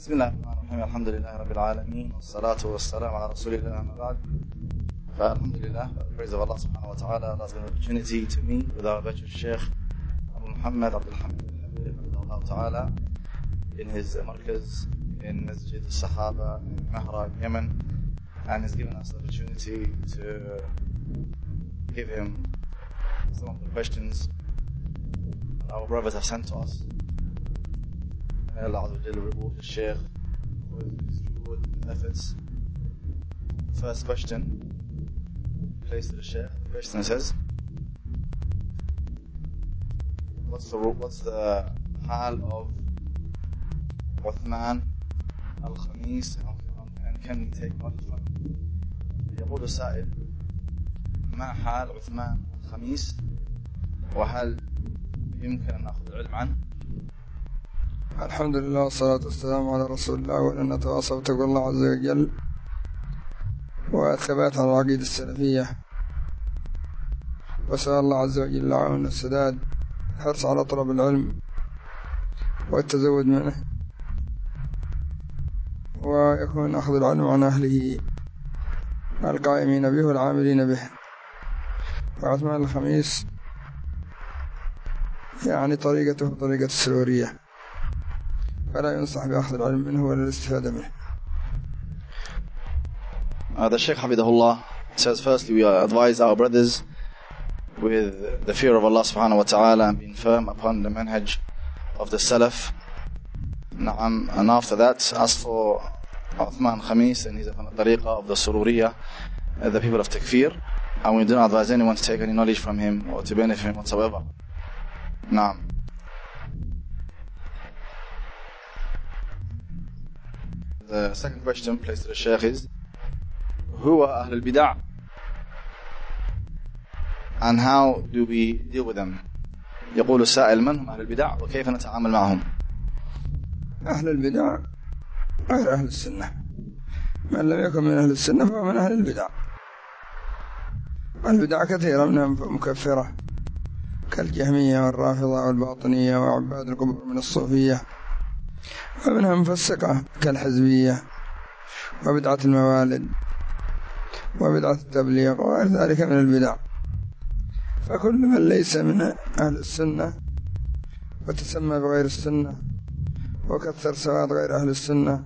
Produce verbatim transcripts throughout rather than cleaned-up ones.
بسم الله الرحمن الرحيم. الحمد لله رب العالمين والصلاة والسلام على رسول الله أما بعد. Alhamdulillah, praise of Allah subhanahu wa ta'ala, Allah's given an opportunity to meet with our virtuous Shaykh Abu Muhammad Abdul Hamid al-Habib ta'ala in his markaz in Masjid al-Sahaba in Mahra in Yemen, and has given us the opportunity to give him some of the questions our brothers have sent to us. May Allah Azza wa Jalla reward the Shaykh for his reward and efforts. First question placed to the Shaykh. The question says, what's the what's the hal of Uthman al-Khamis, and can we take knowledge from him? يقول السائل: ما حال عثمان الخميس، وهل يمكن أن نأخذ العلم عنه؟ الحمد لله والصلاة والسلام على رسول الله، وأن نتواصى بتقوى الله عز وجل والثبات على العقيدة السلفية، وسأل الله عز وجل العون والسداد، الحرص على طلب العلم والتزود منه، ويكون أخذ العلم عن أهله القائمين به والعاملين به. وعثمان الخميس يعني طريقته طريقة السرورية، فلا ينصح بأخذ العلم منه ولا الاستفادة منه. Uh, the Shaykh Hafidahullah says, firstly, we advise our brothers with the fear of Allah subhanahu wa ta'ala and being firm upon the manhaj of the Salaf. Na'am. And after that, as for Uthman Khamis, and he's upon the tariqah of the Sururiya, uh, the people of Takfir, and we do not advise anyone to take any knowledge from him or to benefit him whatsoever. Na'am. The second question placed to the Shaykh is, who are Ahl al-Bid'ah, and how do we deal with them? يقول السائل: من هم أهل البدع وكيف نتعامل معهم؟ أهل البدع غير أهل السنة، من لم يكن من أهل السنة فهو من أهل البدع. البدع كثيرة، منها مكفرة كالجهمية والرافضة والباطنية وعباد القبور من الصوفية، ومنها مفسقة كالحزبية وبدعة الموالد وبدعة التبليغ وغير ذلك من البدع. فكل من ليس من أهل السنة وتسمى بغير السنة وكثر سواد غير أهل السنة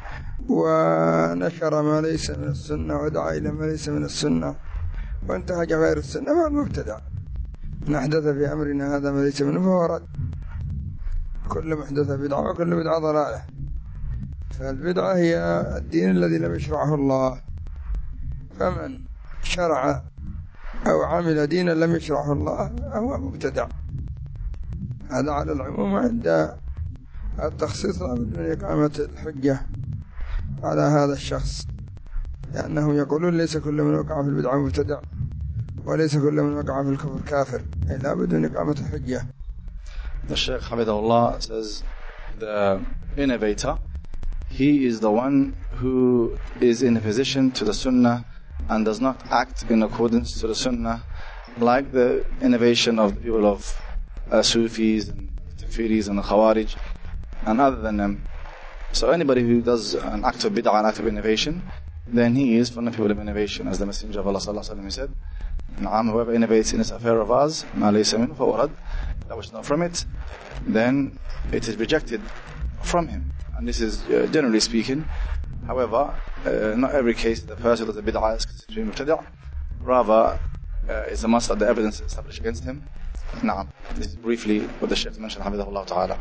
ونشر ما ليس من السنة ودعا إلى ما ليس من السنة وانتهج غير السنة فهو المبتدع. من أحدث في أمرنا هذا ما ليس منه فهو رد. كل محدثة بدعة وكل بدعة ضلالة. فالبدعة هي الدين الذي لم يشرعه الله، فمن شرع أو عمل دينا لم يشرعه الله هو مبتدع. هذا على العموم. عند التخصيص لابد من إقامة الحجة على هذا الشخص، لأنهم يقولون ليس كل من وقع في البدعة مبتدع وليس كل من وقع في الكفر كافر، لابد من إقامة الحجة. The Shaykh Hafidahullah says, the innovator, he is the one who is in a position to the Sunnah and does not act in accordance to the Sunnah, like the innovation of the people of uh, Sufis and Takfiris and the Khawarij and other than them. So anybody who does an act of bid'ah, an act of innovation, then he is from the people of innovation, as the Messenger of Allah sallallahu alaihi wasallam said, "Na'am, whoever innovates in this affair of ours, ma laysa minhu fahuwa rad," that was not from it, then it is rejected from him. And this is uh, generally speaking. However, uh, not every case the person who does a bid'ah is considered to be mubtadi'. Rather, uh, it's a must that the evidence is established against him. Na'am. This is briefly what the Shaykh mentioned, Hafidahullah ta'ala.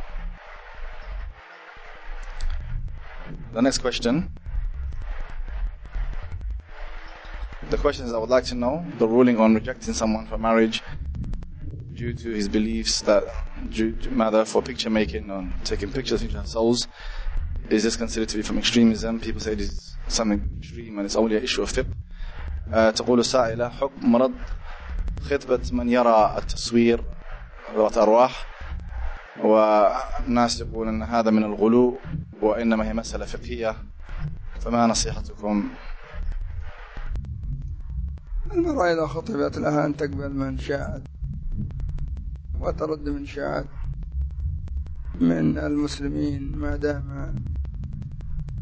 The next question. The question is, I would like to know the ruling on rejecting someone for marriage due to his beliefs that, due to matter for picture making or taking pictures of each souls. Is this considered to be from extremism? People say this is something extreme and it's only an issue of fiqh. تقول السائلة: حكم رد خطبة من يرى التصوير ذات أرواح، والناس يقول أن هذا من الغلو وإنما هي مسألة فقهية، فما نصيحتكم؟ المرأة إذا خطبت لها أن تقبل من شاءت وترد من شاءت من المسلمين، ما دام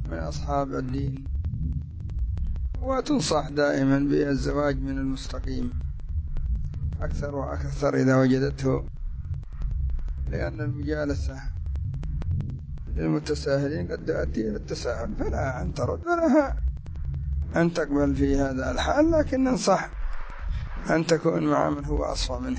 من أصحاب الدين، وتنصح دائما بالزواج من المستقيم أكثر وأكثر إذا وجدته، لأن المجالسة للمتساهلين قد تؤدي إلى التساهل، فلا أن ترد ولا أن تقبل في هذا الحال، لكن ننصح أن تكون مع من هو أصفى منه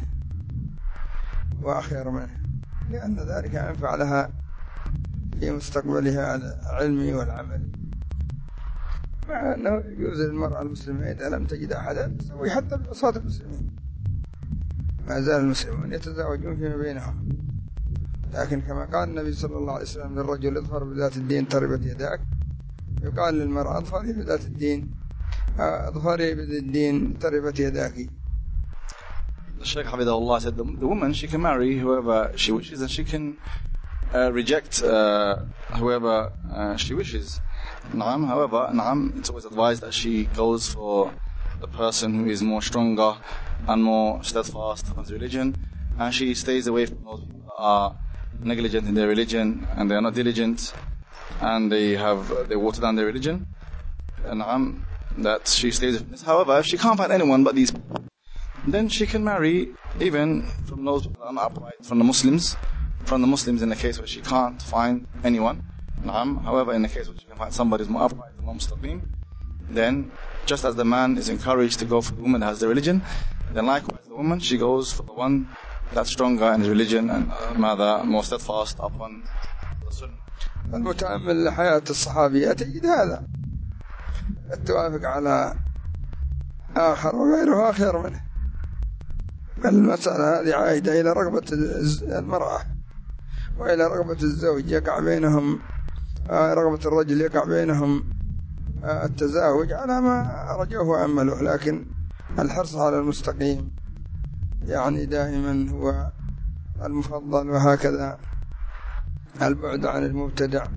وأخير منه، لأن ذلك ينفع لها في مستقبلها العلمي والعمل. مع أنه يجوز للمرأة المسلمة إذا لم تجد أحدا تسوي حتى بعصاة المسلمين، ما زال المسلمون يتزاوجون فيما بينهم، لكن كما قال النبي صلى الله عليه وسلم للرجل اظفر بذات الدين تربت يداك، يقال للمرأة اظفري بذات الدين اظفري بذات الدين تربت يداك. The Shaykh Hafidahullah said the, the woman, she can marry whoever she wishes, and she can uh, reject uh, whoever uh, she wishes. Naam, however, naam, it's always advised that she goes for the person who is more stronger and more steadfast on his religion, and she stays away from those people that are negligent in their religion and they are not diligent and they have they water down their religion. And naam, that she stays from this. However, if she can't find anyone but these people, then she can marry even from those who are not upright, from the Muslims, from the Muslims in the case where she can't find anyone. Naam. However, in the case where she can find somebody who's more upright and more mustaqim, then just as the man is encouraged to go for the woman that has the religion, then likewise the woman, she goes for the one that's stronger in his religion and uh, more steadfast upon the sunnah. المتأمل لحياة الصحابيات تجد هذا، التوافق على آخر وغيره آخر منه، بل المسألة هذه عائدة إلى رغبة المرأة وإلى رغبة الزوج، يقع بينهم رغبة الرجل يقع بينهم التزاوج على ما رجوه وأملوه، لكن الحرص على المستقيم يعني دائما هو المفضل، وهكذا البعد عن المبتدع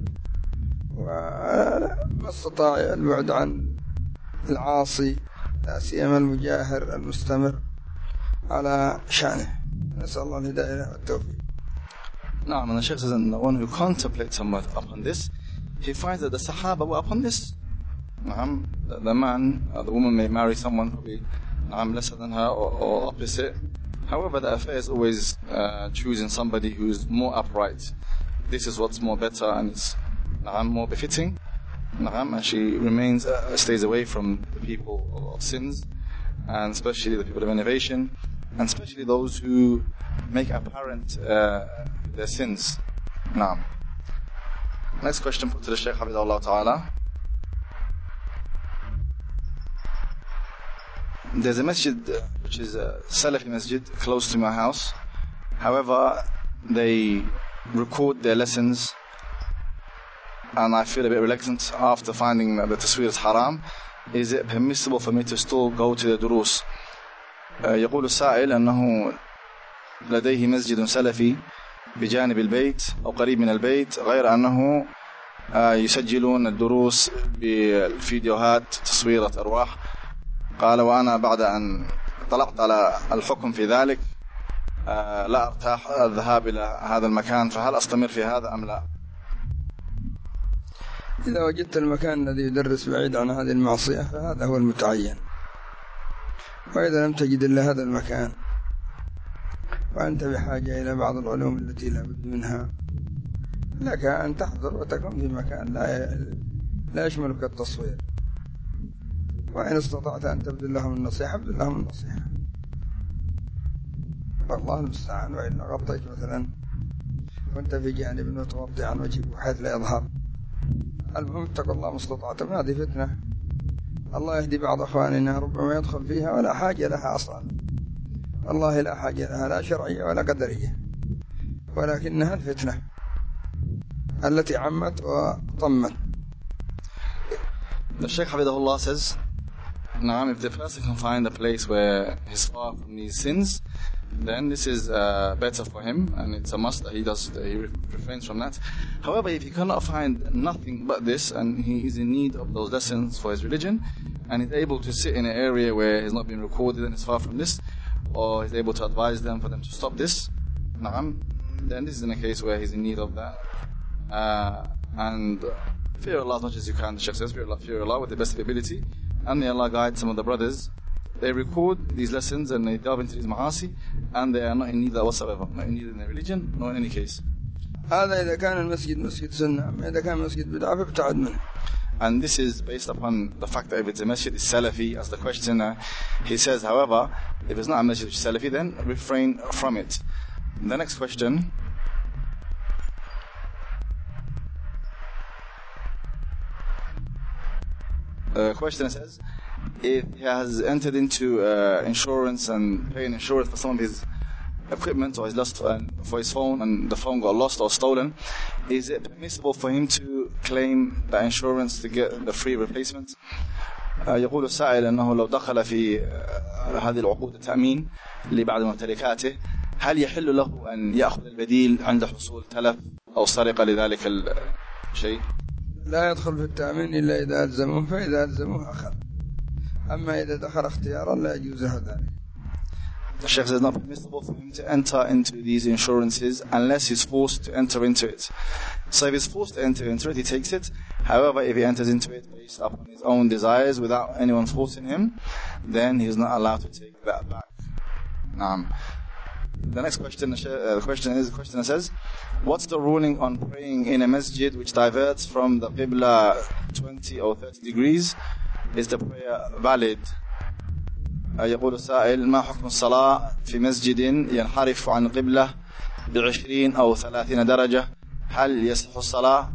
وما استطاع البعد عن العاصي، لا سيما المجاهر المستمر على شأنه. نسأل الله الهداية والتوفيق. No, and the Shaykh says, and the one who contemplates somewhat upon this, he finds that the Sahaba were upon this. No, the man, uh, the woman may marry someone probably no, lesser than her or, or opposite. However, the affair is always uh, choosing somebody who's more upright. This is what's more better and it's no, more befitting. No, and she remains, uh, stays away from the people of sins, and especially the people of innovation, and especially those who make apparent uh, their sins. Now, next question put to the Shaykh Hafidahullah Ta'ala. There's a masjid which is a Salafi masjid close to my house. However, they record their lessons and I feel a bit reluctant after finding that the tasweer is haram. Is it permissible for me to still go to the duruus? يقول السائل أنه لديه مسجد سلفي بجانب البيت أو قريب من البيت، غير أنه يسجلون الدروس بالفيديوهات تصويرة أرواح. قال وأنا بعد أن طلعت على الحكم في ذلك لا أرتاح الذهاب إلى هذا المكان، فهل أستمر في هذا أم لا؟ إذا وجدت المكان الذي يدرس بعيد عن هذه المعصية فهذا هو المتعين، وإذا لم تجد إلا هذا المكان وأنت بحاجة إلى بعض العلوم التي لا بد منها، لك أن تحضر وتكون في مكان لا لا يشملك التصوير، وإن استطعت أن تبذل لهم النصيحة ابذل لهم النصيحة، والله المستعان. وإلا غطيت مثلا وأنت في جانب وتغطي عن وجهك بحيث لا يظهر. المهم اتقوا الله ما استطعتم، هذه فتنة الله يهدي بعض أخواننا ربما يدخل فيها ولا حاجة لها أصلا، والله لا حاجة لها لا شرعية ولا قدرية، ولكنها الفتنة التي عمت وطمت. The Shaykh Hafidahullah says, now if the person can find a place where he's far from these sins, then this is uh, better for him, and it's a must that he does, that he refrains from that. However, if he cannot find nothing but this, and he is in need of those lessons for his religion, and he's able to sit in an area where he's not been recorded and is far from this, or he's able to advise them for them to stop this, na'am, then this is in a case where he's in need of that. Uh, and fear Allah as much as you can. The Shaykh says, fear Allah, fear Allah with the best of ability. And may Allah guide some of the brothers. They record these lessons and they delve into these ma'asi, and they are not in need whatsoever, not in need in their religion, nor in any case. هذا إذا كان المسجد مسجد سنة، إذا كان مسجد بدعة فابتعد منه. And this is based upon the fact that if it's a masjid, it's Salafi, as the questioner, he says, however, if it's not a masjid which is Salafi, then refrain from it. The next question. The questioner says, if he has entered into uh, insurance and paying insurance for some of his equipment, or he's lost uh, for his phone and the phone got lost or stolen, is it permissible for him to claim the insurance to get the free replacement? يقول السائل أنه لو دخل في هذه العقود التأمين لبعض ممتلكاته، هل يحل له أن يأخذ البديل عند حصول تلف أو سرقة لذلك الشيء؟ لا يدخل في التأمين إلا إذا ألزموه، فإذا ألزموه أخذ. أما إذا دخل اختيارا لا يجوز ذلك. The Shaykh says it's not permissible for him to enter into these insurances unless he's forced to enter into it. So if he's forced to enter into it, he takes it. However, if he enters into it based upon his own desires without anyone forcing him, then he's not allowed to take that back. Um, the next question, uh, the question is, the question says, what's the ruling on praying in a masjid which diverts from the Qibla twenty or thirty degrees? Is the prayer valid? يقول السائل ما حكم الصلاة في مسجد ينحرف عن القبلة بعشرين أو ثلاثين درجة، هل يصح الصلاة؟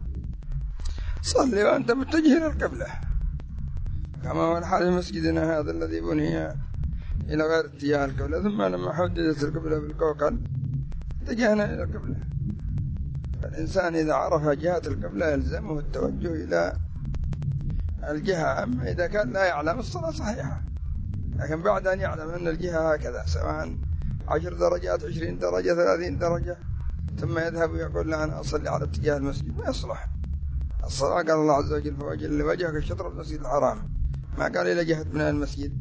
صلي وأنت متجه إلى القبلة كما هو الحال في مسجدنا هذا الذي بني إلى غير اتجاه القبلة، ثم لما حددت القبلة بالكوكل اتجهنا إلى القبلة. فالإنسان إذا عرف جهة القبلة يلزمه التوجه إلى الجهة. أما إذا كان لا يعلم الصلاة صحيحة، لكن بعد أن يعلم أن الجهة هكذا سواء عشر درجات عشرين درجة ثلاثين درجة ثم يذهب ويقول لا أنا أصلي على اتجاه المسجد، ما يصلح. الصلاة قال الله عز وجل فوجل لوجهك شطر المسجد الحرام، ما قال إلى جهة بناء المسجد.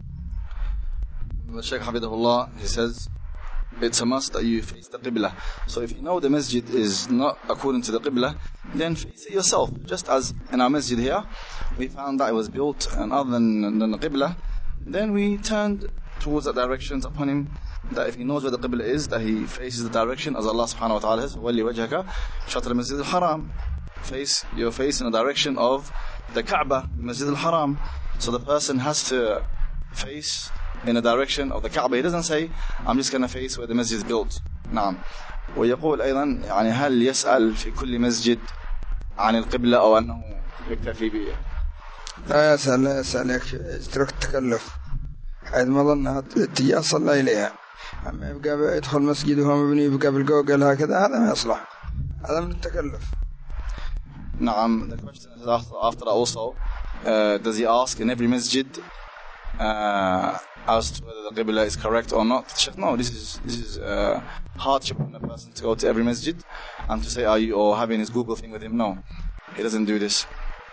The Shaykh Hafidahullah, he says it's a must that you face the Qibla. So if you know the masjid is not according to the Qibla, then face it yourself. Just as in our masjid here, we found that it was built and other than, than the Qibla, then we turned towards the directions upon him, that if he knows where the Qibla is, that he faces the direction as Allah subhanahu wa ta'ala says, وَلِّ وَجْهَكَ شَطْرَ الْمَسْجِدِ الْحَرَامِ, face your face in the direction of the Kaaba, Masjid al-Haram. So the person has to face in the direction of the Kaaba. He doesn't say I'm just going to face where the masjid is built. نعم. ويقول أيضا يعني هل يسأل في كل مسجد عن القبلة أو أنه يكتفي به؟ لا يسأل، لا يسأل، يترك التكلف حيث ما ظنها الاتجاه صلى إليها. أما يبقى يدخل مسجد وهو مبني يبقى بالجوجل هكذا، هذا ما يصلح، هذا من التكلف. نعم. The question is after, after that also, uh, does he ask in every masjid uh, as to whether the Qibla is correct or not? No, this is this is uh, hardship on a person to go to every masjid and to say are you, or having his Google thing with him. No, he doesn't do this.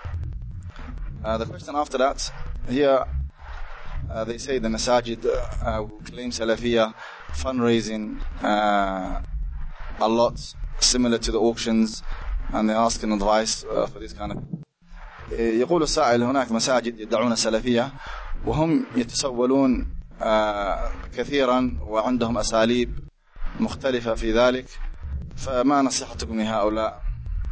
Uh, the question after that, here uh, they say the masajid uh, claim Salafiyya fundraising uh, a lot similar to the auctions, and they're asking advice uh, for this kind of. يقول السائل هناك مساجد يدعون السلفية وهم يتسولون آه كثيرا وعندهم أساليب مختلفة في ذلك، فما نصيحتكم لهؤلاء؟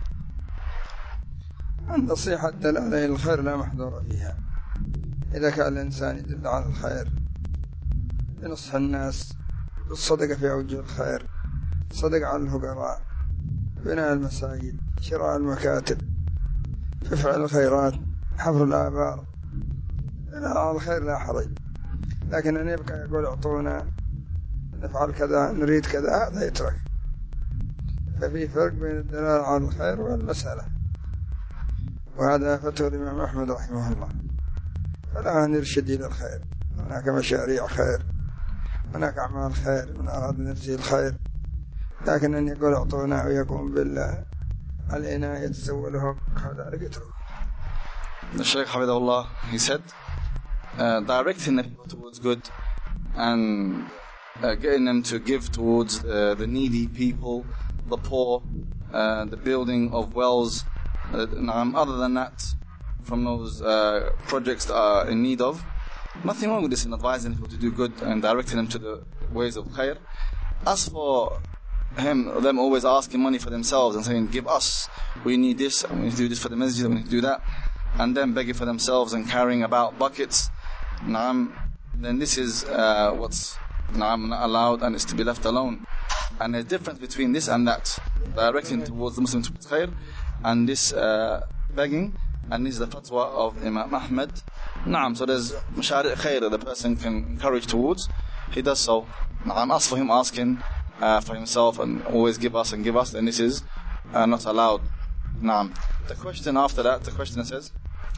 النصيحة الدلالة إلى الخير لا محذور فيها. إذا كان الإنسان يدل على الخير ينصح الناس بالصدقة في أوجه الخير، صدق على الفقراء، بناء المساجد، شراء المكاتب، في فعل الخيرات، حفر الآبار، على الخير لا حرج. لكن أن يبقى يقول اعطونا نفعل كذا نريد كذا، هذا يترك. ففي فرق بين الدلالة على الخير والمسألة، وهذا فتوى الإمام أحمد رحمه الله. فلا نرشد إلى الخير، هناك مشاريع خير، هناك أعمال خير من أراد نفسه الخير، لكن أن يقول اعطونا ويقوم بالعناية يتسوله، هذا يترك. The Shaykh Hafidahullah, he said, uh, directing the people towards good and uh, getting them to give towards uh, the needy people, the poor, uh, the building of wells uh, نعم, other than that, from those uh, projects that are in need of, nothing wrong with this in advising people to do good and directing them to the ways of khair. As for him, them always asking money for themselves and saying, give us, we need this, we need to do this for the masjid, we need to do that, and then begging for themselves and carrying about buckets, na'am, then this is uh, what's na'am, not allowed, and is to be left alone. And there's a difference between this and that, directing towards the Muslims with khair, and this uh, begging, and this is the fatwa of Imam Ahmad. Na'am, so there's mashari' khair that the person can encourage towards, he does so. Na'am, as for him asking uh, for himself and always give us and give us, then this is uh, not allowed. Na'am. The question after that, the question says,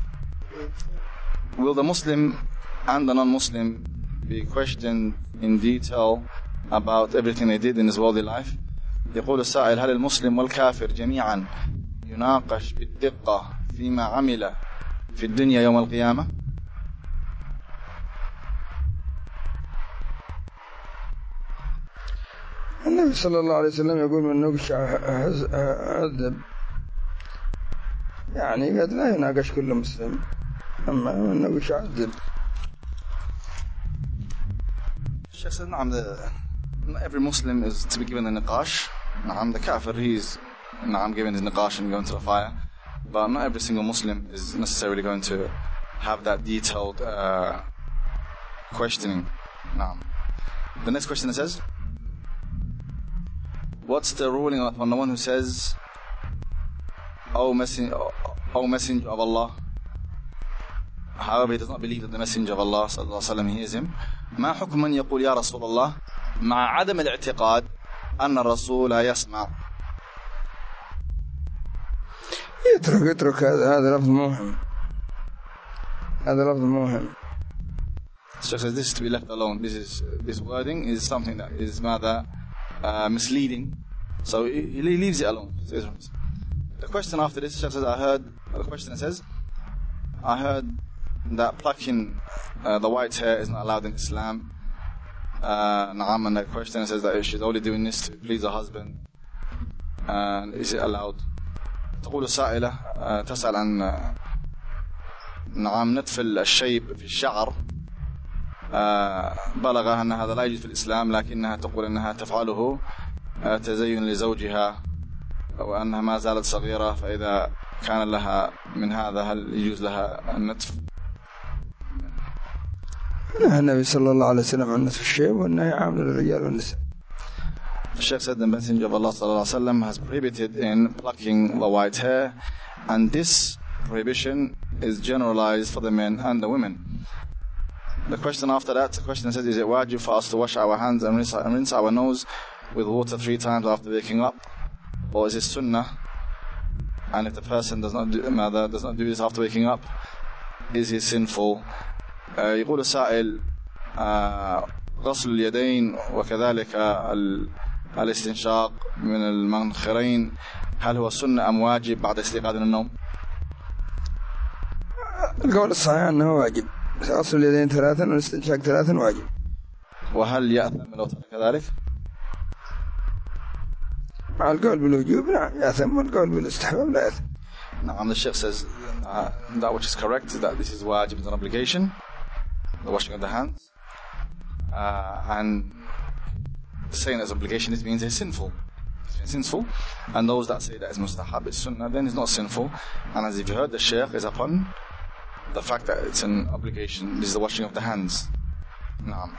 will the Muslim and the non-Muslim be questioned in detail about everything they did in his worldly life? يقول السائل: هل المسلم والكافر جميعا يناقش بالدقة فيما عمل في الدنيا يوم القيامة؟ النبي صلى الله عليه وسلم يقول: من نقش عذب، يعني قد لا يناقش كل مسلم، أما من نقش عذب. Sheikh said, نعم, not every Muslim is to be given a niqash. نعم, the kafir, he's نعم, given his niqash and going to the fire. But not every single Muslim is necessarily going to have that detailed uh, questioning. نعم. The next question says, what's the ruling on the one who says, O Messenger, O Messenger of Allah? However, he does not believe that the Messenger of Allah صلى الله عليه وسلم hears him. ما حكم من يقول يا رسول الله مع عدم الاعتقاد أن الرسول يسمع؟ يترك يترك هذا هذا لفظ مهم، هذا لفظ مهم. So says this is to be left alone. This is this wording is something that is rather uh, misleading. So he, he leaves it alone. The question after this, Sheikh says, I heard the question says, I heard that plucking uh, the white hair is not allowed in Islam. Uh, Naam, and the question says that she's only doing this to please her husband. And is it allowed? تقول السائلة تسأل عن نعم نتف الشيب في الشعر، بلغها أن هذا لا يجوز في الإسلام، لكنها تقول أنها تفعله تزين لزوجها وأنها ما زالت صغيرة، فإذا كان لها من هذا هل يجوز لها النتف؟ نهى النبي صلى الله عليه وسلم عن نتف الشيب والنهي عام للرجال والنساء. The Shaykh said the Messenger of Allah sallallahu alaihi wasallam has prohibited in plucking the white hair, and this prohibition is generalized for the men and the women. The question after that, the question says, is it wajib for us to wash our hands and rinse, and rinse our nose with water three times after waking up, or is it sunnah? And if the person does not do, mother does not do this after waking up, is he sinful? يقول السائل غسل اليدين وكذلك الاستنشاق من المنخرين هل هو سنة أم واجب بعد استيقاظ من النوم؟ القول الصحيح أنه واجب، غسل اليدين ثلاثا والاستنشاق ثلاثا واجب. وهل يأثم لو ترك ذلك؟ مع القول بالوجوب نعم يأثم، والقول بالاستحباب لا يأثم. نعم, the Sheikh says uh, that which is correct is that this is wajib, is an obligation, the washing of the hands, uh, and saying as obligation, it means it's sinful. It's sinful, and those that say that is mustahab, it's sunnah, then it's not sinful. And as if you heard, the Shaykh is upon the fact that it's an obligation. This is the washing of the hands. Naam.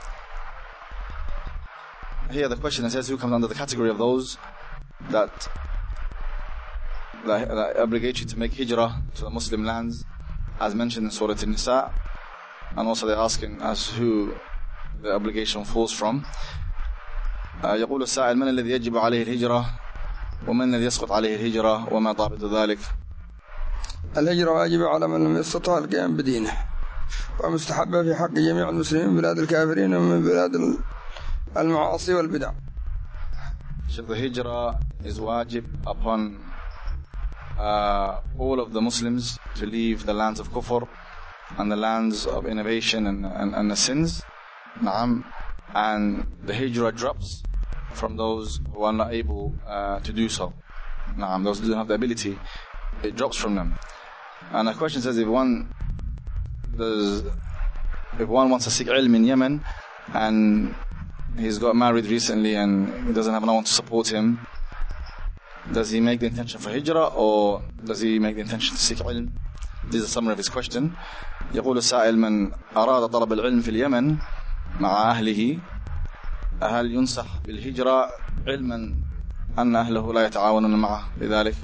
Here the question says, who comes under the category of those that that, that obligate you to make hijrah to the Muslim lands, as mentioned in Surah An-Nisa, and also they're asking as who the obligation falls from. يقول السائل: من الذي يجب عليه الهجرة ومن الذي يسقط عليه الهجرة وما ضابط ذلك؟ الهجرة واجبة على من لم يستطع القيام بدينه، ومستحبة في حق جميع المسلمين من بلاد الكافرين ومن بلاد المعاصي والبدع. The hijrah is wajib upon uh, all of the Muslims to leave the lands of kufr and the lands of innovation and, and, and the sins. Naam. And the hijrah drops from those who are not able uh, to do so. Naam, those who don't have the ability it drops from them. And the question says, if one does, if one wants to seek ilm in Yemen and he's got married recently and he doesn't have no one to support him, does he make the intention for hijrah or does he make the intention to seek ilm? This is a summary of his question. يقول السائل: من أراد طلب العلم في اليمن مع أهله هل ينصح بالهجرة علما أن أهله لا يتعاونون معه لذلك؟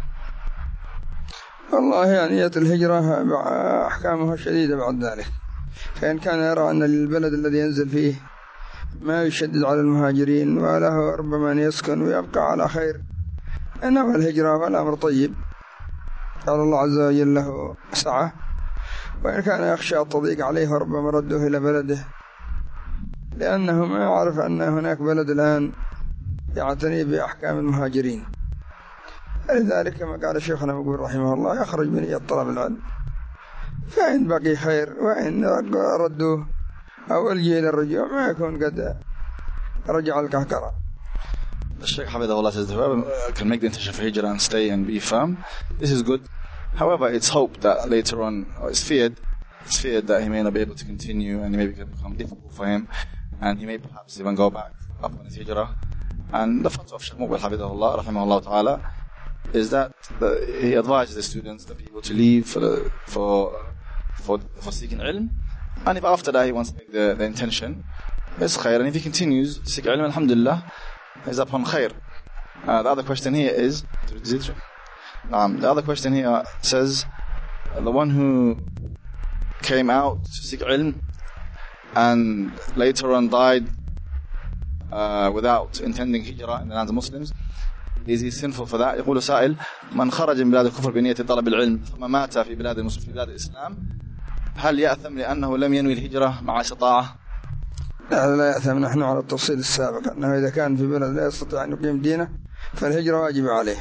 والله يعني الهجرة أحكامها شديدة بعد ذلك، فإن كان يرى أن البلد الذي ينزل فيه ما يشدد على المهاجرين وله ربما أن يسكن ويبقى على خير، إنما الهجرة والأمر طيب، قال الله عز وجل له سعة. وإن كان يخشى التضييق عليه وربما رده إلى بلده، لأنه ما يعرف أن هناك بلد الآن يعتني بأحكام المهاجرين. لذلك كما قال شيخنا مقبول رحمه الله: يخرج بنية طلب العلم، فإن بقي خير، وإن ردوه أو ألجي إلى الرجوع ما يكون قد رجع الكهكرة. The Shaykh Hafidhahullah says whoever can make the intention for hijrah and stay and be firm, this is good. However, it's hoped that later on, or it's feared, it's feared that he may not be able to continue and it may become difficult for him, and he may perhaps even go back up on his hijrah. And the fatwa of Shaykh Muqbil Hafidhahullah rahimahullah ta'ala is that the, he advises the students, the people, to leave for the, for for for seeking ilm, and if after that he wants to make the, the intention, it's khair, and if he continues to seek ilm, alhamdulillah, he's upon khair. Uh, the other question here is, um, the other question here says, the one who came out to seek ilm and later on died uh, without intending hijrah in the lands of Muslims, is he sinful for that? يقول سائل: من خرج من بلاد الكفر بنية طلب العلم ثم مات في بلاد المسلمين في بلاد الإسلام هل يأثم لأنه لم ينوي الهجرة مع استطاعة؟ لا لا يأثم. نحن على التفصيل السابق أنه إذا كان في بلد لا يستطيع أن يقيم دينه فالهجرة واجب عليه،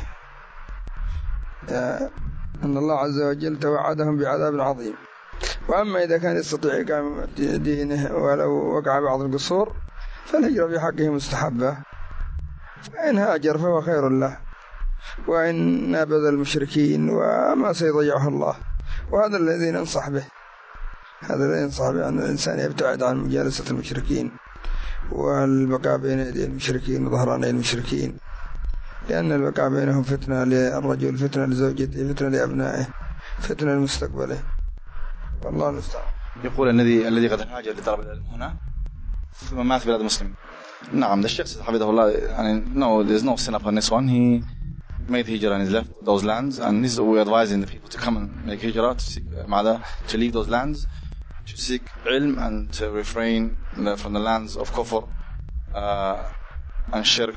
أن الله عز وجل توعدهم بعذاب عظيم. وأما إذا كان يستطيع إقامة دينه ولو وقع بعض القصور فالهجرة في حقه مستحبة، فإن هاجر فهو خير له، وإن نابذ المشركين وما سيضيعه الله. وهذا الذي ننصح به، هذا الذي ننصح به أن الإنسان يبتعد عن مجالسة المشركين والبقاء بين يدي المشركين وظهراني المشركين، لأن البقاء بينهم فتنة للرجل، فتنة لزوجته، فتنة لأبنائه، فتنة لمستقبله، والله المستعان. يقول الذي الذي قد هاجر لطلب العلم هنا ثم مات في بلاد مسلم. نعم, the Shaykh says Hafidhahullah, I mean, no, there's no sin upon this one. He made hijrah and he's left those lands, and this is what we're advising the people to come and make hijrah, to seek ma'ada, to leave those lands, to seek ilm and to refrain from the lands of kufr uh, and shirk.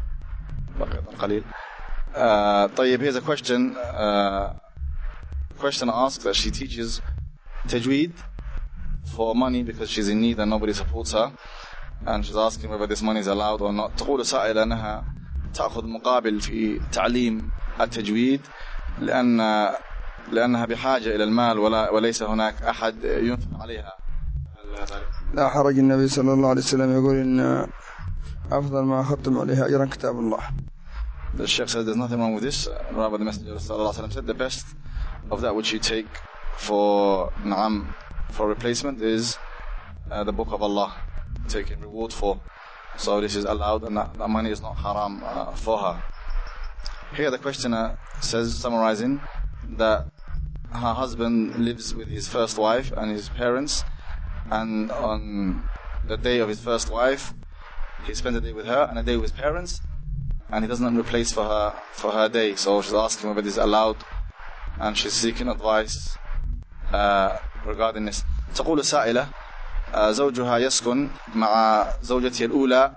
Uh, طيب, here's a question. Uh, question asks that she teaches tajweed for money because she's in need and nobody supports her, and she's asking whether this money is allowed or not. تقول سائلة أنها تأخذ مقابل في تعليم التجويد لأن لأنها بحاجة إلى المال ولا وليس هناك أحد ينفق عليها. لا حرج. النبي صلى الله عليه وسلم يقول إن أفضل ما أخذتم عليها أجرا كتاب الله. The Shaykh says there's nothing wrong with this. Rather, the Messenger صلى الله عليه وسلم said the best of that which you take for na'am, for replacement is uh, the book of Allah, taking reward for. So this is allowed, and that, that money is not haram uh, for her. Here the questioner says, summarizing, that her husband lives with his first wife and his parents, and on the day of his first wife he spends a day with her and a day with his parents, and he doesn't replace for her for her day. So she's asking whether this is allowed, and she's seeking advice uh, regarding this. تقول السائلة: زوجها يسكن مع زوجته الأولى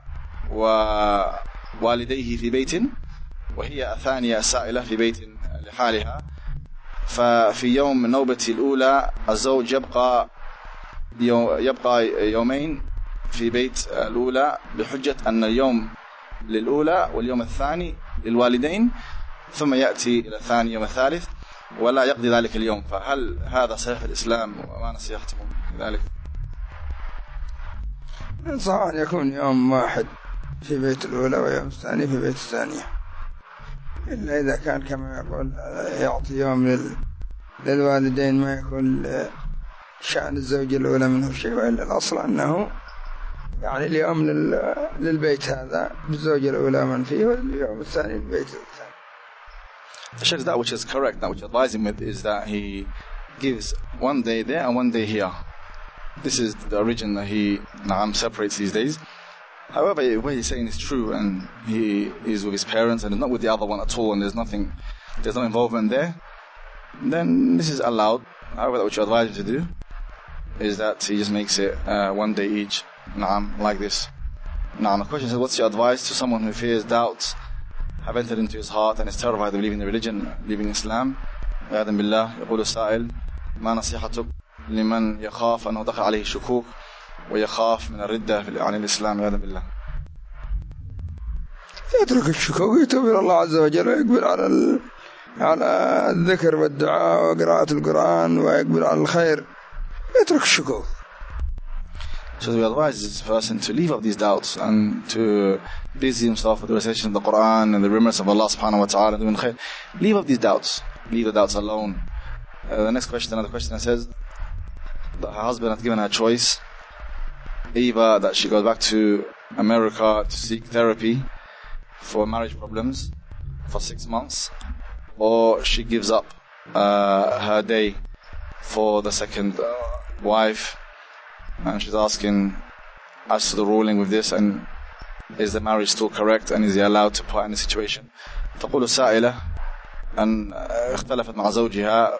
ووالديه في بيت، وهي الثانية السائلة في بيت لحالها. ففي يوم نوبة الأولى الزوج يبقى يبقى يومين في بيت الأولى بحجة أن اليوم للأولى واليوم الثاني للوالدين، ثم يأتي إلى الثاني يوم الثالث ولا يقضي ذلك اليوم. فهل هذا صحيح في الإسلام وما نصيحتكم ذلك؟ صح أن يكون يوم واحد في بيت الأولى ويوم الثاني في بيت الثانية، إلا إذا كان كما يقول يعطي يوم لل... للوالدين ما يكون شأن الزوجة الأولى منه شيء، وإلا الأصل أنه يعني اليوم لل... للبيت هذا بالزوجة الأولى من فيه، واليوم الثاني البيت الثاني. The Sheikh, that which is correct, that which I advise him with, is that he gives one day there and one day here. This is the origin that he Naam separates these days. However, what he's saying is true, and he is with his parents and is not with the other one at all, and there's nothing, there's no involvement there, then this is allowed. However, what you advise him to do is that he just makes it uh, one day each, Naam, like this. Naam, the question is, what's your advice to someone who fears doubts have entered into his heart and is terrified of leaving the religion, leaving Islam? عياذا بالله. يقول السائل: ما نصيحتك لمن يخاف أنه دخل عليه الشكوك ويخاف من الردة عن الإسلام عياذا بالله؟ يترك الشكوك ويتوب إلى الله عز وجل، ويقبل على ال... على الذكر والدعاء وقراءة القرآن، ويقبل على الخير، يترك الشكوك. So we advise this person to leave up these doubts and to busy himself with the recitation of the Quran and the remembrance of Allah subhanahu wa ta'ala, doing khair. Leave up these doubts. Leave the doubts alone. Uh, the next question, another question that says that her husband has given her a choice: either that she goes back to America to seek therapy for marriage problems for six months, or she gives up uh, her day for the second uh, wife. And she's asking as to the ruling with this, and is the marriage still correct, and is he allowed to part in the situation. تقول السائلة أن اختلفت مع زوجها،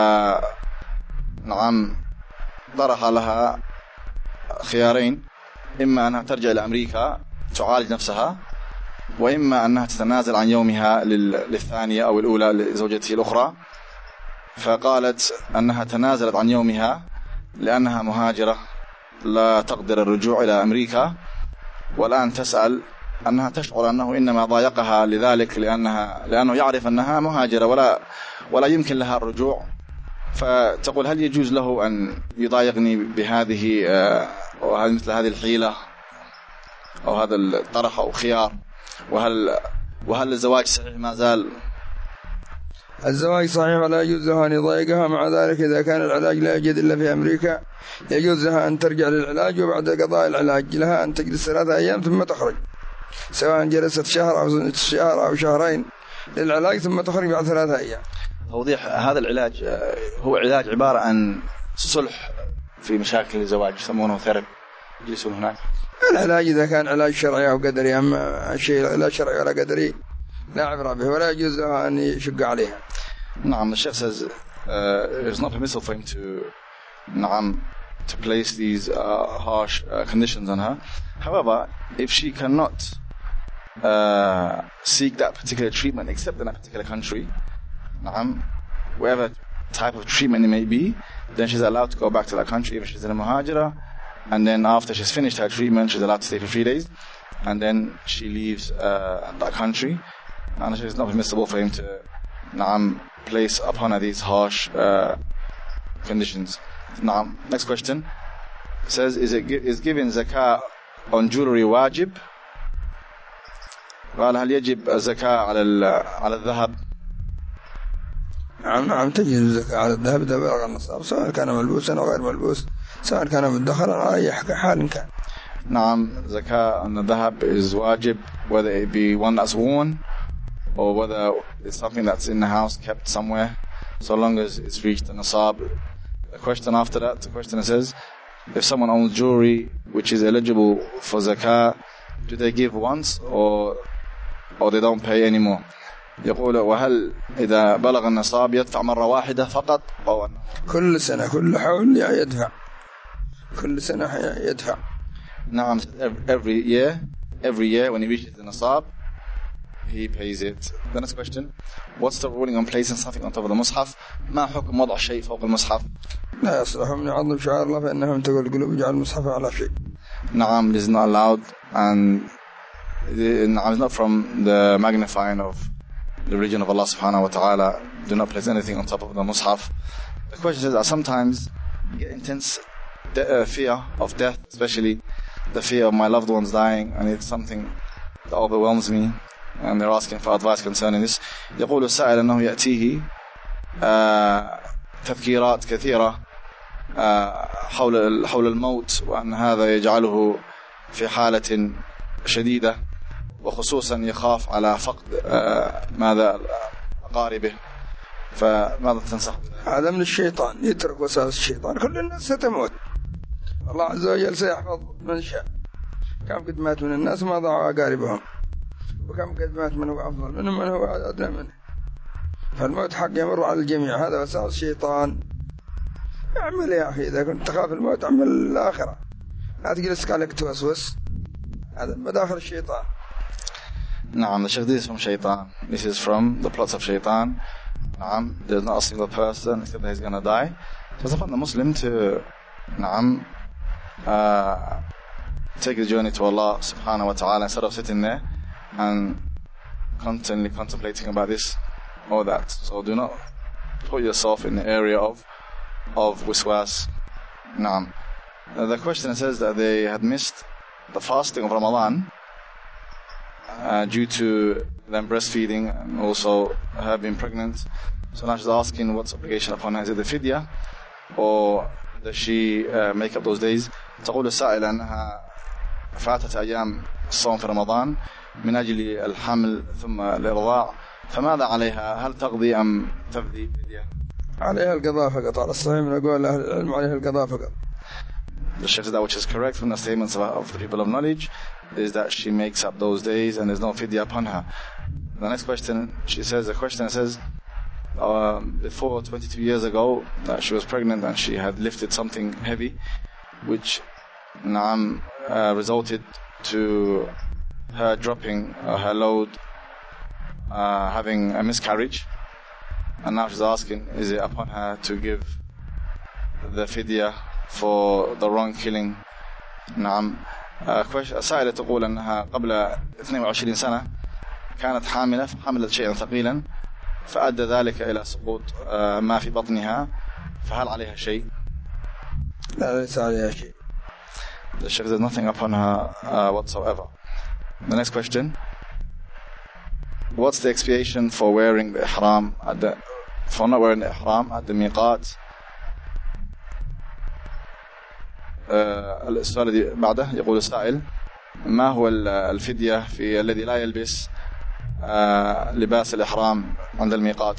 فنعم طرح لها خيارين: إما أنها ترجع إلى أمريكا تعالج نفسها، وإما أنها تتنازل عن يومها للثانية أو الأولى لزوجته الأخرى. فقالت أنها تنازلت عن يومها لأنها مهاجرة لا تقدر الرجوع إلى أمريكا، والآن تسأل أنها تشعر أنه إنما ضايقها لذلك لأنها لأنه يعرف أنها مهاجرة ولا ولا يمكن لها الرجوع. فتقول: هل يجوز له أن يضايقني بهذه أو مثل هذه الحيلة أو هذا الطرح أو خيار؟ وهل وهل الزواج صحيح ما زال؟ الزواج صحيح ولا يجوز لها أن يضايقها. مع ذلك إذا كان العلاج لا يوجد إلا في أمريكا يجوز لها أن ترجع للعلاج، وبعد قضاء العلاج لها أن تجلس ثلاثة أيام ثم تخرج، سواء جلست شهر أو شهر أو شهرين للعلاج ثم تخرج بعد ثلاثة أيام. توضيح: هذا العلاج هو علاج عبارة عن صلح في مشاكل الزواج، يسمونه ثيرابي، يجلسون هناك. العلاج إذا كان علاج شرعي أو قدري، أما شيء لا شرعي ولا قدري لا عبرة به ولا يجوز لها أن يشق عليها. نعم. The Sheikh says uh, it's not permissible for him to نعم to place these uh, harsh uh, conditions on her. However, if she cannot uh, seek that particular treatment except in that particular country, نعم, whatever type of treatment it may be, then she's allowed to go back to that country if she's in a muhajira, and then after she's finished her treatment she's allowed to stay for three days, and then she leaves uh, that country. And it's not permissible for him to نعم place upon her these harsh uh, conditions. نعم. Next question says: is it is giving zakah on jewelry wajib? قال: هل يجب الزكاة على على الذهب؟ نعم نعم تجب الزكاة على الذهب إذا بلغ النصاب، سواء كان ملبوسا أو غير ملبوس، سواء كان مدخرا على أي حال كان. نعم. zakah on the dhahab is wajib, whether it be one that's worn or whether it's something that's in the house kept somewhere, so long as it's reached the nasab. The question after that, the question says: if someone owns jewelry which is eligible for zakah, do they give once or or they don't pay anymore? يقول: وهل إذا بلغ النصاب يدفع مرة واحدة فقط أو كل سنة كل حول يدفع كل سنة يدفع؟ نعم. every year every year when he reaches the nasab he pays it. The next question: what's the ruling on placing something on top of the mushaf? ما حكم وضع شيء فوق المصحف؟ لا يصلح من يعظم شعائر الله فإنها من تقوى القلوب يجعل المصحف على شيء. نعم. This is not allowed, and it's not from the magnifying of the religion of Allah subhanahu wa ta'ala. Do not place anything on top of the mushaf. The question is that sometimes you get intense de- uh, fear of death, especially the fear of my loved ones dying, and it's something that overwhelms me. and they're asking for advice concerning this. يقول السائل أنه يأتيه آه تذكيرات كثيرة آه حول حول الموت، وأن هذا يجعله في حالة شديدة، وخصوصا يخاف على فقد آه ماذا أقاربه. فماذا تنصح؟ هذا من الشيطان، يترك وساوس الشيطان. كل الناس ستموت، الله عز وجل سيحفظ من شاء. كم قد مات من الناس ما ضاعوا أقاربهم، وكم قد مات من هو أفضل منهم من هو أدنى منه. فالموت حق يمر على الجميع، هذا وساوس الشيطان. اعمل يا أخي، إذا كنت تخاف الموت اعمل الآخرة، لا تجلس عليك توسوس، هذا مداخل الشيطان. نعم، the Shaykh, this is from Shaitan. This is from the plots of Shaitan. نعم, there's not a single person except that he's going to die. So it's upon the Muslim to نعم, uh, take the journey to Allah subhanahu wa ta'ala instead of sitting there and constantly contemplating about this or that. So do not put yourself in the area of of wiswas. نعم. Uh, the question says that they had missed the fasting of Ramadan uh, due to them breastfeeding and also her being pregnant. So now she's asking what's obligation upon her. Is it the fidya or does she uh, make up those days? تقول السائلة أنها فاتت أيام الصوم في رمضان من أجل الحمل ثم الإرضاع، فماذا عليها؟ هل تقضي أم تفدي فدية؟ عليها القضاء فقط، على الصحيح من أقوال أهل العلم عليها القضاء فقط. The Shaykh said that which is correct from the statements of, of the people of knowledge is that she makes up those days and there's no fidya upon her. The next question, she says, the question says, uh, before twenty-two years ago, that she was pregnant and she had lifted something heavy, which naam, uh, resulted to her dropping uh, her load, uh, having a miscarriage. And now she's asking, is it upon her to give the fidya for the wrong killing? نعم. سائلة تقول أنها قبل اثنين وعشرين سنة كانت حاملة فحملت شيئا ثقيلا فأدى ذلك إلى سقوط ما في بطنها، فهل عليها شيء؟ لا، ليس عليها شيء. The Shaykh says nothing upon her uh, whatsoever. The next question: what's the expiation for wearing the ihram at the for not wearing the ihram at the miqat? السؤال الذي بعده يقول السائل: ما هو الفدية في الذي لا يلبس لباس الإحرام عند الميقات؟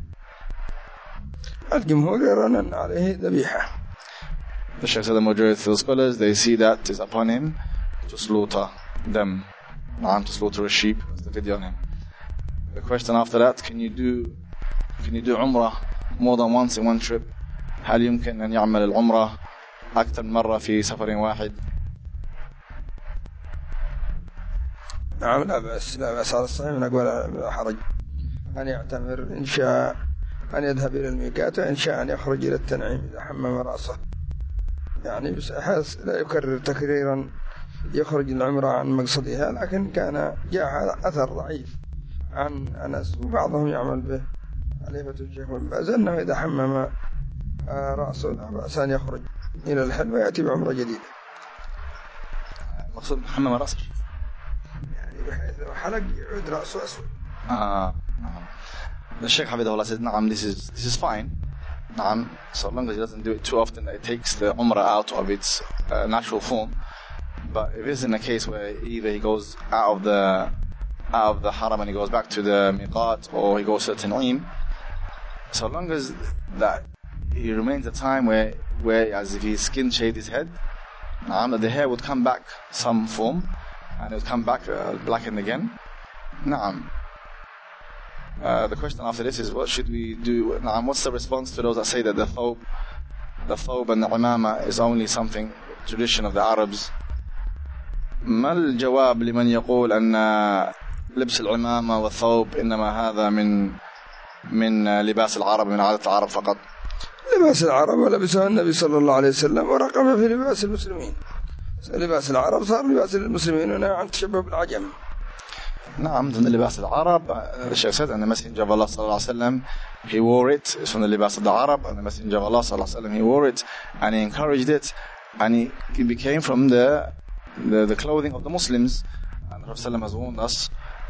الجمهور يرون أن عليه ذبيحة. The Shaykh said the majority of the scholars, they see that it's upon him to slaughter them, not to slaughter a sheep. That's the fidya on him. The question after that: Can you do can you do umrah more than once in one trip? هل يمكن أن يعمل العمرة أكثر من مرة في سفر واحد؟ نعم، لا بأس، لا بأس على الصحيح من أقوال حرج أن يعتمر إن شاء أن يذهب إلى الميقات، وإن شاء أن يخرج إلى التنعيم إذا حمم رأسه، يعني بس لا يكرر تكريرا يخرج العمرة عن مقصدها. لكن كان جاء أثر ضعيف عن أنس وبعضهم يعمل به خليفة الشيخ بن باز أنه إذا حمم رأسه لا بأس أن يخرج إلى الحل ويأتي بعمرة جديدة. مقصود حمم رأسه يعني بحيث لو حلق يعود رأسه أسود. آه نعم. The Shaykh Habibullah said, "Naam, this is this is fine. Naam, so long as he doesn't do it too often, that it takes the umrah out of its uh, natural form. But if it's in a case where either he goes out of the out of the haram and he goes back to the miqat, or he goes to the tan'im, so long as that he remains a time where where as if he skin shaved his head, naam, that the hair would come back some form and it would come back uh, blackened again. Naam." Uh, the question after this is, what should we do? Naam, what's the response to those that say that the thawb, the thawb and the imama is only something tradition of the Arabs? ما الجواب لمن يقول أن لبس العمامة والثوب إنما هذا من من لباس العرب، من عادة العرب فقط؟ لباس العرب ولبسه النبي صلى الله عليه وسلم ورقم في لباس المسلمين. لباس العرب صار لباس المسلمين ونهى عن تشبه بالعجم. نعم، من لباس العرب. الشيخ said, and the messenger of Allah صلى الله عليه وسلم, he wore it. It's from the libas of the Arab, and the messenger of Allah صلى الله عليه وسلم, he wore it and he encouraged it, and he, it became from the, the the clothing of the Muslims. And the Prophet has warned us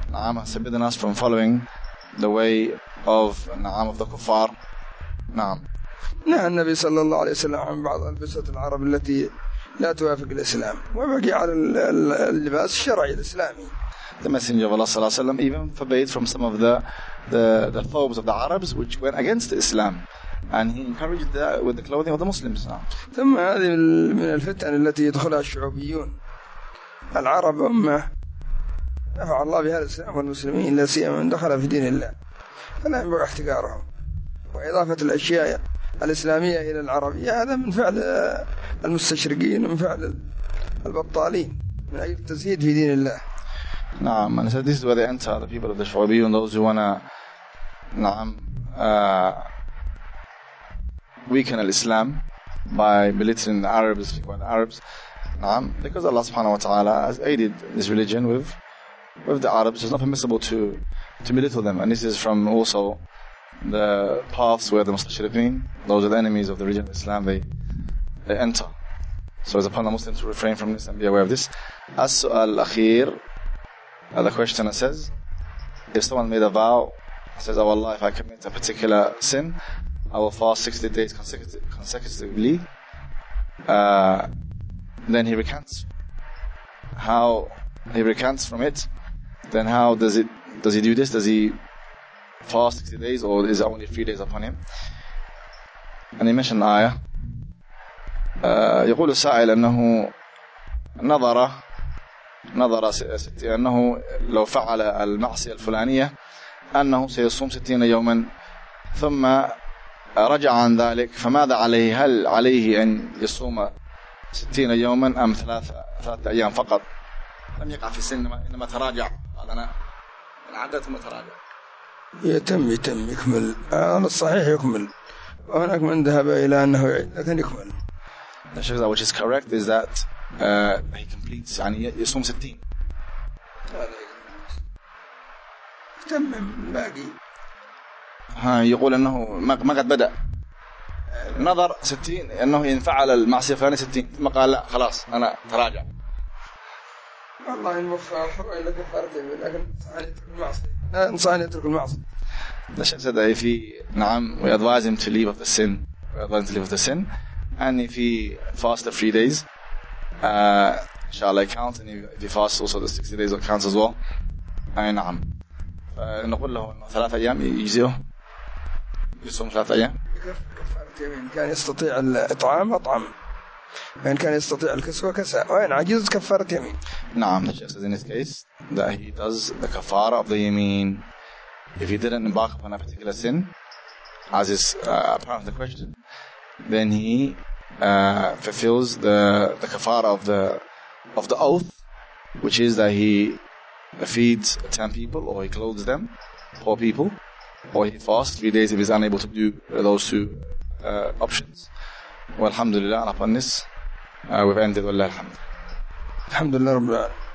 نعم has forbidden us from following the way of نعم of the kuffar. نعم. نهى النبي صلى الله عليه وسلم عن بعض ألبسة العرب التي لا توافق الإسلام وبقي على اللباس الشرعي الإسلامي. The Messenger of Allah صلى الله عليه وسلم even forbade from some of the the the thobes of the Arabs which went against Islam, and he encouraged that with the clothing of the Muslims. now. ثم هذه من الفتن التي يدخلها الشعوبيون. العرب أمة نفع الله بها الإسلام والمسلمين لا سيما من دخل في دين الله، فلا ينبغي احتقارهم وإضافة الأشياء الإسلامية إلى العربية. هذا من فعل المستشرقين ومن فعل البطالين من أجل التزهيد في دين الله. نعم. And so this is where they enter, the people of the Shawabiyun, those who want to نعم uh, weaken Islam by belittling the Arabs, speaking the Arabs. نعم, because Allah subhanahu wa ta'ala has aided this religion with with the Arabs. It's not permissible to to belittle them, and this is from also the paths where the mustashriqeen, those are the enemies of the religion of Islam, they they enter. So it's upon the Muslims to refrain from this and be aware of this. As-su'al al-akhir, the questioner says, if someone made a vow, says, oh Allah, if I commit a particular sin, I will fast sixty days consecutive, consecutively, uh, then he recants. How he recants from it, then how does it does he do this? Does he fast sixty days, or is it only three days upon him? And he mentioned ayah. uh, يقول السائل أنه نظر نظر ستي أنه لو فعل المعصية الفلانية أنه سيصوم ستين يوما ثم رجع عن ذلك، فماذا عليه؟ هل عليه أن يصوم ستين يوما أم ثلاثة ثلاثة أيام فقط؟ لم يقع في السن إنما تراجع، قال أنا عدة ثم تراجع. يتم يتم يكمل على الصحيح يكمل، وهناك من ذهب إلى أنه يعيد لكن يكمل. The Shaykh, which is correct is that uh, he completes يعني يصوم ستين. يتمم باقي. ها يقول أنه ما ما قد بدأ نظر ستين أنه إن فعل المعصية فلانية ستين ثم قال لا خلاص أنا تراجع. والله الموفق إلا كفارته، لكن يترك المعصية. إنسان يترك المعصية. The Shaykh said that if he نعم we advise him to leave of the sin, we advise him to leave of the sin, and if he fasts the three days, uh, inshallah count, and if he fasts also the sixty days it counts as well. أي نعم. فنقول له إنه ثلاثة أيام يجزيه يصوم ثلاثة أيام. كفارة يمين، كان يستطيع الإطعام أطعم، وإن كان يستطيع الكسوة كسى، وإن عجز كفارة يمين. نعم, the Shaykh says in this case that he does the kafara of the yameen. If he didn't embark upon a particular sin, as is uh, apparent the question, then he uh, fulfills the the kafara of the of the oath, which is that he feeds ten people, or he clothes them, poor people, or he fasts three days if he's unable to do those two uh, options. Well, alhamdulillah, upon this uh, we've ended. Wallah alhamd. Alhamdulillah Rabbil Alamin.